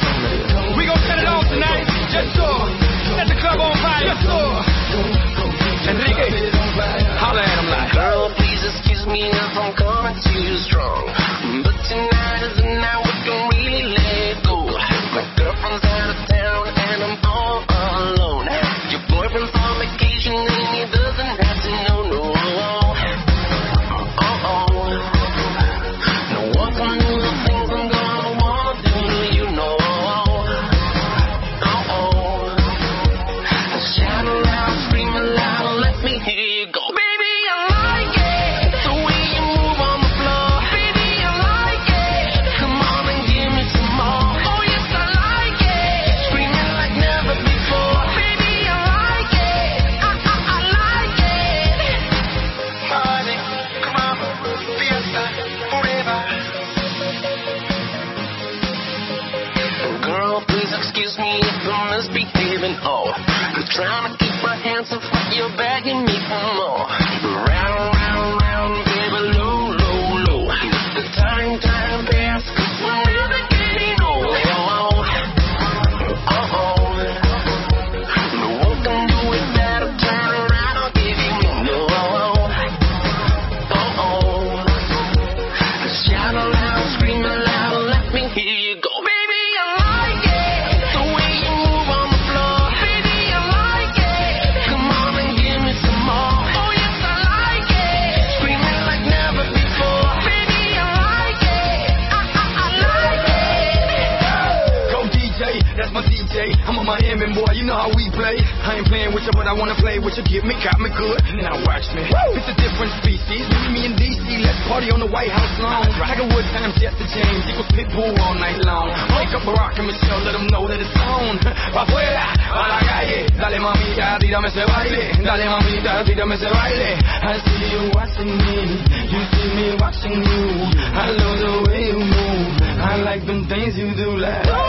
We gon' set it off tonight. Yes, sir. Set the club on fire. Yes, sir. Enrique, holla at him like. Girl, please excuse me if I'm coming too strong, but tonight is the night we can really let go. My girlfriend's out of town and I'm all alone. Your boyfriend's on vacation and he doesn't have to know, no. No one can do the things I'm gonna wanna do, you know. Shout aloud, scream aloud, let me hear you go. Baby, I like it, the way you move on the floor. Baby, I like it, come on and give me some more. Oh yes, I like it, screaming like never before. Baby, I like it, I like it. Party, come on, fiesta, forever. Girl, please excuse me if I'm misbehaving. Oh, I'm trying to keep my hands off, but you're begging me for more. Round, round, round, baby, low, low, low. The time pass, 'cause we're never getting old. No one can do it better. Turn around, I'll give you no. Shout aloud, scream aloud, let me hear you go. Baby, I like it, the way you move on the floor. Baby, I like it, come on and give me some more. Oh yes, I like it, screaming like never before. Baby, I like it, I like it. Go DJ, that's my DJ. I'm a Miami boy, you know how we play. I ain't playing with you, but I wanna play with you. Give me, got me good. Now watch me. It's a different species. Meet me in DC, let's party on the White House lawn. Tiger Woods times Jesse James, equals Pitbull all night long. Wake up Barack and Michelle, let them know that it's on. Pa' afuera, a la calle. Dale mamita, tírame ese baile. Dale mamita, tírame ese baile. I see you watching me, you see me watching you. I love the way you move, I like them things you do like.